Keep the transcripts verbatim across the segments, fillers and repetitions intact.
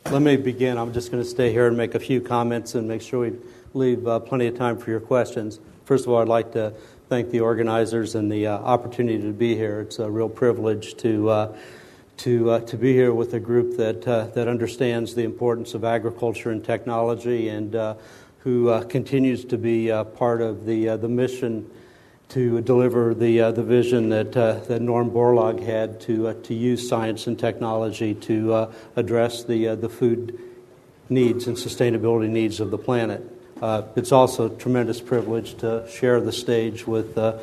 Let me begin. I'm just going to stay here and make a few comments and make sure we leave uh, plenty of time for your questions. First of all, I'd like to thank the organizers and the uh, opportunity to be here. It's a real privilege to uh, to uh, to be here with a group that uh, that understands the importance of agriculture and technology, and uh, who uh, continues to be uh, part of the uh, the mission to deliver the uh, the vision that uh, that Norm Borlaug had to uh, to use science and technology to uh, address the uh, the food needs and sustainability needs of the planet. Uh, it's also a tremendous privilege to share the stage with uh,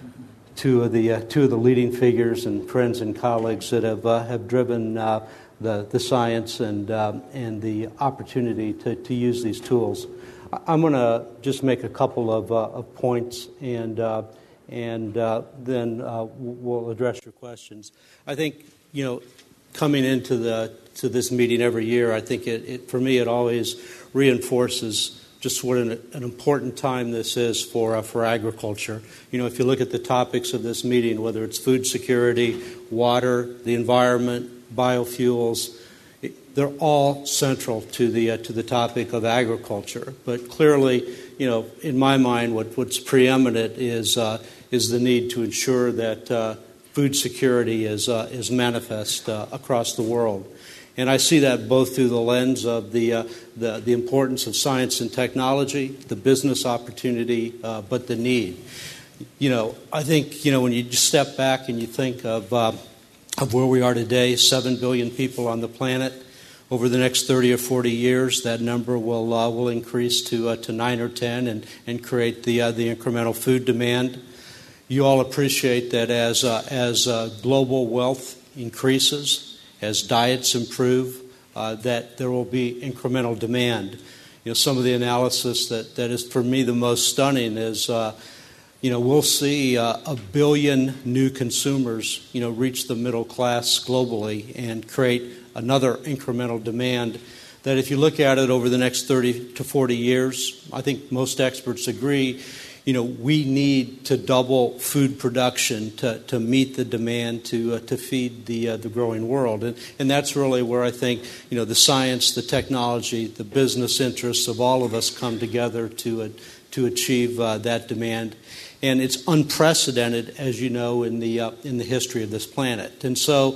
two of the uh, two of the leading figures and friends and colleagues that have uh, have driven uh, the the science and um, and the opportunity to to use these tools. I'm going to just make a couple of, uh, of points, and uh, and uh, then uh, we'll address your questions. I think, you know, coming into the to this meeting every year, I think it, it for me it always reinforces just what an, an important time this is for uh, for agriculture. You know, if you look at the topics of this meeting, whether it's food security, water, the environment, biofuels, they're all central to the uh, to the topic of agriculture. But clearly, you know, in my mind, what, what's preeminent is uh, is the need to ensure that uh, food security is uh, is manifest uh, across the world. And I see that both through the lens of the uh, the, the importance of science and technology, the business opportunity, uh, but the need. You know, I think, you know, when you just step back and you think of uh, of where we are today, seven billion people on the planet. Over the next thirty or forty years, that number will uh, will increase to uh, to nine or ten, and and create the uh, the incremental food demand. You all appreciate that as uh, as uh, global wealth increases, as diets improve, uh, that there will be incremental demand. You know, some of the analysis that, that is for me the most stunning is, uh, you know, we'll see uh, a billion new consumers, you know, reach the middle class globally and create another incremental demand that if you look at it over the next thirty to forty years, I think most experts agree, you know, we need to double food production to, to meet the demand to uh, to feed the uh, the growing world. And and that's really where I think, you know, the science, the technology, the business interests of all of us come together to uh, to achieve uh, that demand. And it's unprecedented, as you know, in the uh, in the history of this planet. And so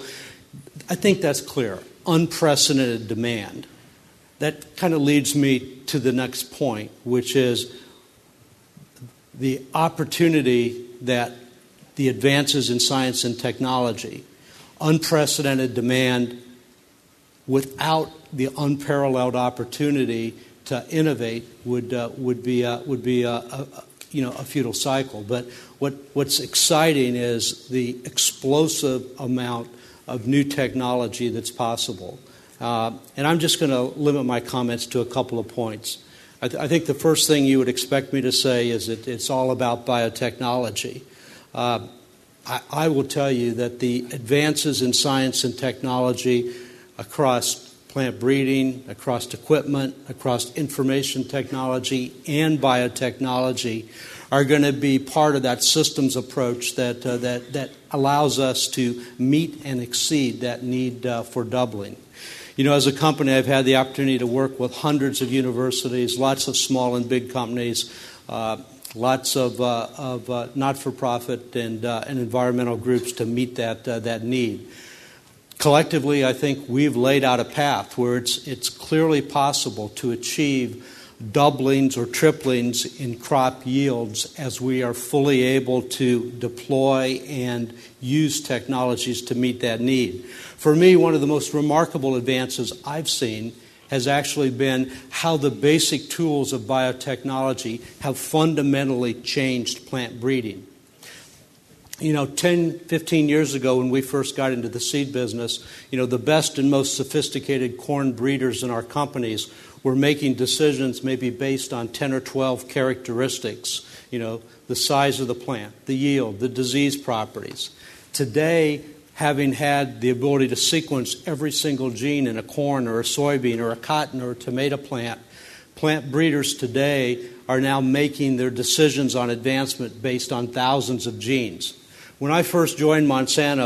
I think that's clear. Unprecedented demand. That kind of leads me to the next point, which is the opportunity that the advances in science and technology, unprecedented demand without the unparalleled opportunity to innovate would uh, would be uh, would be a, a, you know a futile cycle. But what what's exciting is the explosive amount of new technology that's possible. Uh, and I'm just going to limit my comments to a couple of points. I, th- I think the first thing you would expect me to say is that it's all about biotechnology. Uh, I, I will tell you that the advances in science and technology across plant breeding, across equipment, across information technology and biotechnology are going to be part of that systems approach that uh, that that allows us to meet and exceed that need uh, for doubling. You know, as a company, I've had the opportunity to work with hundreds of universities, lots of small and big companies, uh, lots of uh, of uh, not-for-profit and uh, and environmental groups to meet that uh, that need. Collectively, I think we've laid out a path where it's it's clearly possible to achieve doublings or triplings in crop yields as we are fully able to deploy and use technologies to meet that need. For me, one of the most remarkable advances I've seen has actually been how the basic tools of biotechnology have fundamentally changed plant breeding. You know, ten, fifteen years ago when we first got into the seed business, you know, the best and most sophisticated corn breeders in our companies were making decisions maybe based on ten or twelve characteristics, you know, the size of the plant, the yield, the disease properties. Today, having had the ability to sequence every single gene in a corn or a soybean or a cotton or a tomato plant, plant breeders today are now making their decisions on advancement based on thousands of genes. When I first joined Monsanto,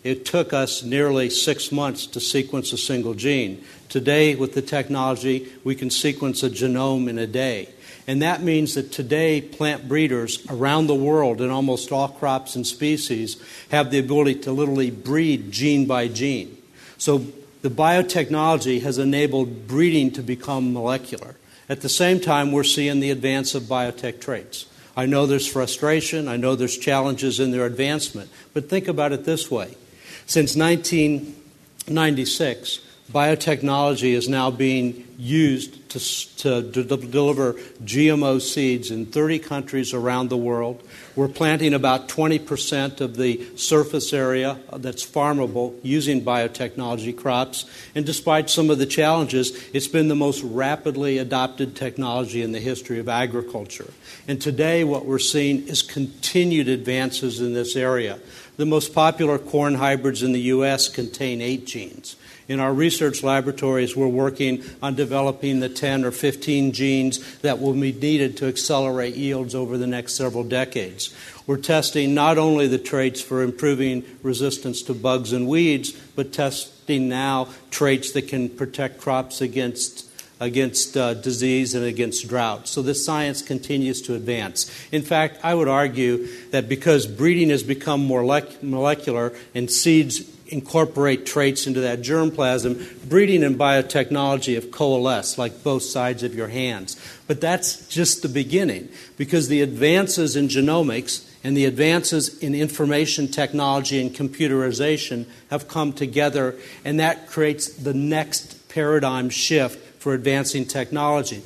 it took us nearly six months to sequence a single gene. Today, with the technology, we can sequence a genome in a day. And that means that today, plant breeders around the world in almost all crops and species have the ability to literally breed gene by gene. So the biotechnology has enabled breeding to become molecular. At the same time, we're seeing the advance of biotech traits. I know there's frustration. I know there's challenges in their advancement. But think about it this way. Since nineteen ninety-six, biotechnology is now being used to, to, to deliver G M O seeds in thirty countries around the world. We're planting about twenty percent of the surface area that's farmable using biotechnology crops. And despite some of the challenges, it's been the most rapidly adopted technology in the history of agriculture. And today what we're seeing is continued advances in this area. The most popular corn hybrids in the U S contain eight genes. In our research laboratories, we're working on developing the ten or fifteen genes that will be needed to accelerate yields over the next several decades. We're testing not only the traits for improving resistance to bugs and weeds, but testing now traits that can protect crops against against uh, disease and against drought. So this science continues to advance. In fact, I would argue that because breeding has become more lec- molecular and seeds incorporate traits into that germplasm, breeding and biotechnology have coalesced like both sides of your hands. But that's just the beginning, because the advances in genomics and the advances in information technology and computerization have come together, and that creates the next paradigm shift for advancing technology.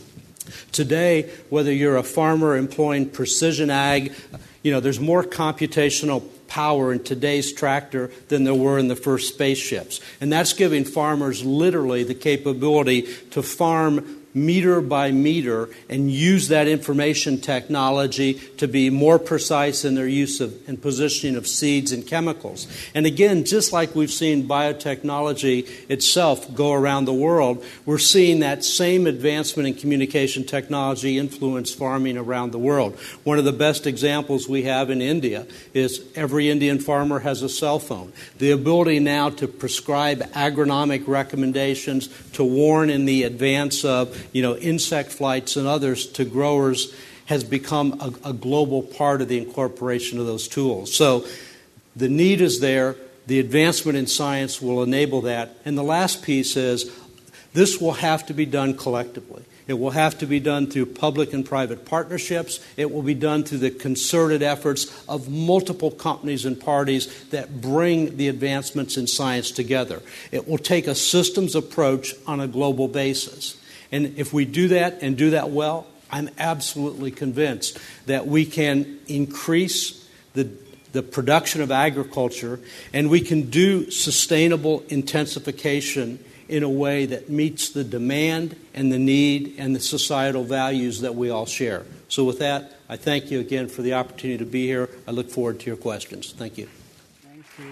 Today, whether you're a farmer employing precision ag, you know, there's more computational power in today's tractor than there were in the first spaceships. And that's giving farmers literally the capability to farm meter by meter and use that information technology to be more precise in their use of and positioning of seeds and chemicals. And again, just like we've seen biotechnology itself go around the world, we're seeing that same advancement in communication technology influence farming around the world. One of the best examples we have in India is every Indian farmer has a cell phone. The ability now to prescribe agronomic recommendations, to warn in the advance of you know, insect flights and others to growers has become a, a global part of the incorporation of those tools. So the need is there. The advancement in science will enable that. And the last piece is this will have to be done collectively. It will have to be done through public and private partnerships. It will be done through the concerted efforts of multiple companies and parties that bring the advancements in science together. It will take a systems approach on a global basis. And if we do that and do that well, I'm absolutely convinced that we can increase the, the production of agriculture, and we can do sustainable intensification in a way that meets the demand and the need and the societal values that we all share. So with that, I thank you again for the opportunity to be here. I look forward to your questions. Thank you. Thank you.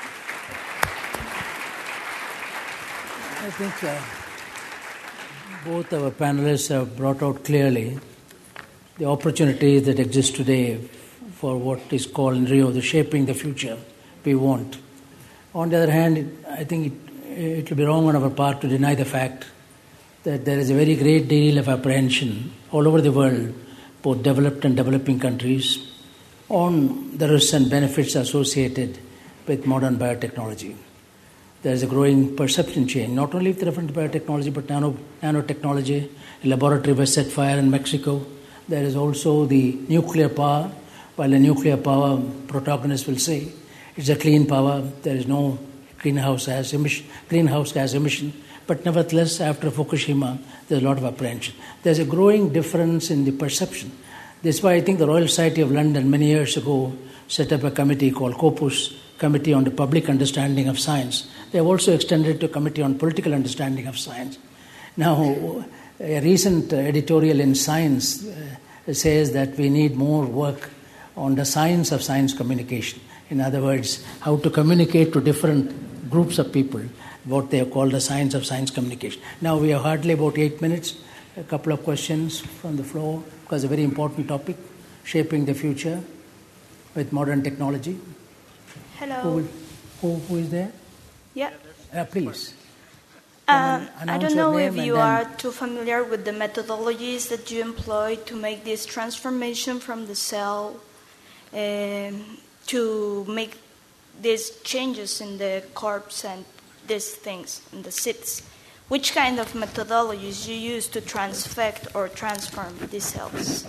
I think uh, both our panelists have brought out clearly the opportunities that exist today for what is called in Rio the shaping the future we want. On the other hand, I think it, it will be wrong on our part to deny the fact that there is a very great deal of apprehension all over the world, both developed and developing countries, on the risks and benefits associated with modern biotechnology. There is a growing perception change, not only with reference to biotechnology, but nano, nanotechnology. A laboratory was set fire in Mexico. There is also the nuclear power. While the nuclear power protagonists will say it's a clean power, there is no greenhouse gas emission, greenhouse gas emission. But nevertheless, after Fukushima, there's a lot of apprehension. There's a growing difference in the perception. That's why I think the Royal Society of London many years ago set up a committee called COPUS, Committee on the Public Understanding of Science. They have also extended to a Committee on Political Understanding of Science. Now, a recent editorial in Science uh, says that we need more work on the science of science communication. In other words, how to communicate to different groups of people, what they have called the science of science communication. Now, we have hardly about eight minutes. A couple of questions from the floor, because a very important topic, shaping the future with modern technology. Hello. Who, who is there? Yeah. Uh, please. Uh, I announce don't your know name if and you then- are too familiar with the methodologies that you employ to make this transformation from the cell um, to make these changes in the corpse and these things in the seeds. Which kind of methodologies you use to transfect or transform these cells?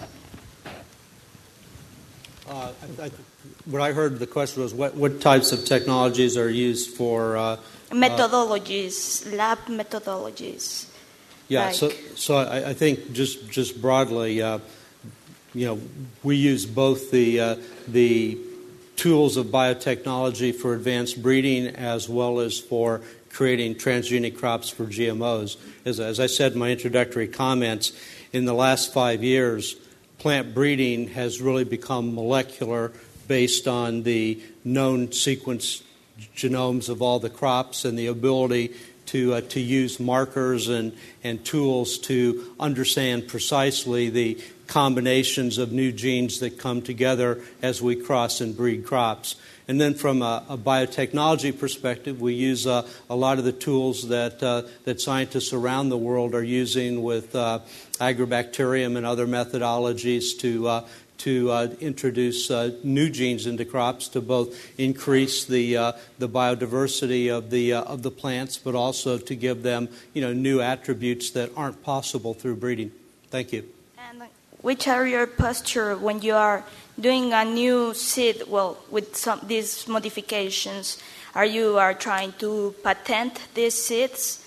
Uh, I, I, what I heard the question was what, what types of technologies are used for uh, Methodologies, uh, lab methodologies. Yeah, like, so so I, I think just just broadly, uh, you know, we use both the uh, the tools of biotechnology for advanced breeding as well as for creating transgenic crops for G M Os. As, as I said in my introductory comments, in the last five years, plant breeding has really become molecular based on the known sequence genomes of all the crops and the ability to uh, to use markers and, and tools to understand precisely the combinations of new genes that come together as we cross and breed crops. And then from a, a biotechnology perspective, we use uh, a lot of the tools that uh, that scientists around the world are using with uh, agrobacterium and other methodologies to uh, to uh, introduce uh, new genes into crops to both increase the uh, the biodiversity of the uh, of the plants, but also to give them, you know, new attributes that aren't possible through breeding. Thank you. And which are your posture when you are doing a new seed? Well, with some these modifications, are you are trying to patent these seeds?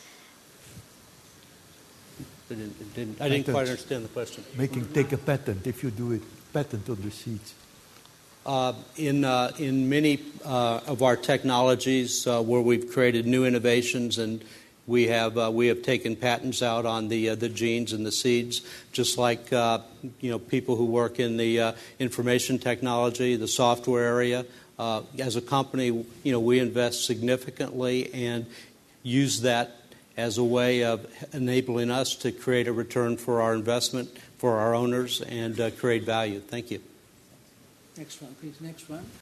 I didn't, it didn't, I didn't quite understand the question. Making take a patent if you do it. Patent on the seeds. Uh, in uh, in many uh, of our technologies uh, where we've created new innovations and we have uh, we have taken patents out on the uh, the genes and the seeds, just like uh, you know people who work in the uh, information technology, the software area. Uh, as a company, you know we invest significantly and use that as a way of enabling us to create a return for our investment, for our owners, and uh, create value. Thank you. Next one, please. Next one.